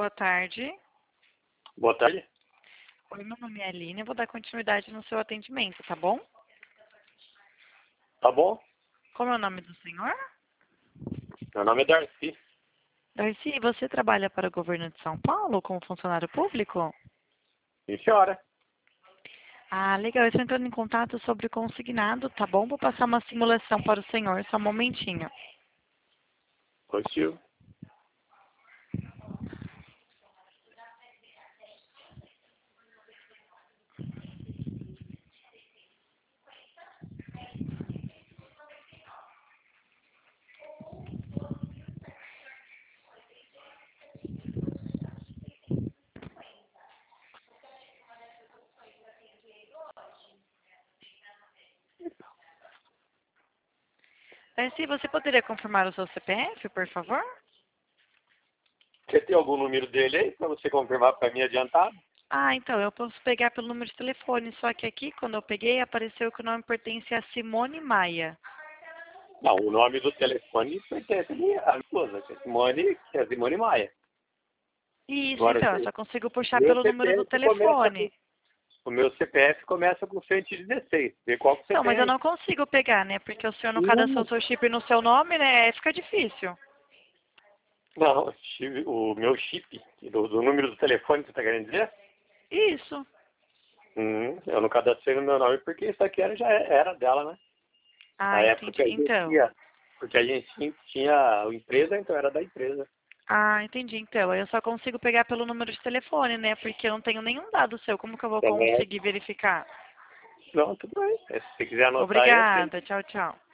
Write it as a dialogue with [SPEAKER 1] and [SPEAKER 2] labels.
[SPEAKER 1] Boa tarde.
[SPEAKER 2] Boa tarde.
[SPEAKER 1] Oi, meu nome é Aline. Eu vou dar continuidade no seu atendimento, tá bom?
[SPEAKER 2] Tá bom?
[SPEAKER 1] Como é o nome do senhor?
[SPEAKER 2] Meu nome é Darcy.
[SPEAKER 1] Darcy, você trabalha para o governo de São Paulo como funcionário público?
[SPEAKER 2] Sim, senhora.
[SPEAKER 1] Ah, legal. Eu estou entrando em contato sobre o consignado, tá bom? Vou passar uma simulação para o senhor, só um momentinho.
[SPEAKER 2] Positivo.
[SPEAKER 1] Darcy, você poderia confirmar o seu CPF, por favor?
[SPEAKER 2] Você tem algum número dele aí para você confirmar para mim adiantado?
[SPEAKER 1] Ah, então, eu posso pegar pelo número de telefone, só que aqui, quando eu peguei, apareceu que o nome pertence a Simone Maia.
[SPEAKER 2] Não, o nome do telefone pertence à minha esposa, que é Simone Maia.
[SPEAKER 1] Isso,
[SPEAKER 2] Agora,
[SPEAKER 1] então, eu só consigo puxar
[SPEAKER 2] meu
[SPEAKER 1] pelo número do
[SPEAKER 2] CPF começa com,
[SPEAKER 1] telefone.
[SPEAKER 2] o meu CPF começa com 116. Vê qual que você
[SPEAKER 1] Não,
[SPEAKER 2] tem
[SPEAKER 1] mas eu
[SPEAKER 2] aí.
[SPEAKER 1] não consigo pegar, né? Porque o senhor não cadastrou
[SPEAKER 2] Não,
[SPEAKER 1] o seu chip no seu nome, né? Aí fica difícil.
[SPEAKER 2] não, o meu chip, do número do telefone, você está querendo dizer?
[SPEAKER 1] Isso.
[SPEAKER 2] Eu não cadastrei no meu nome porque isso aqui já era dela, né? Na
[SPEAKER 1] Ah,
[SPEAKER 2] época que
[SPEAKER 1] entendi.
[SPEAKER 2] a gente
[SPEAKER 1] Então.
[SPEAKER 2] tinha, porque a gente tinha a empresa, então era da empresa.
[SPEAKER 1] Ah, entendi. Então, aí eu só consigo pegar pelo número de telefone, né? Porque eu não tenho nenhum dado seu. Como que eu vou
[SPEAKER 2] Também.
[SPEAKER 1] conseguir verificar?
[SPEAKER 2] Não, tudo bem. Se você quiser anotar aí, eu sei.
[SPEAKER 1] Obrigada. Tchau, tchau.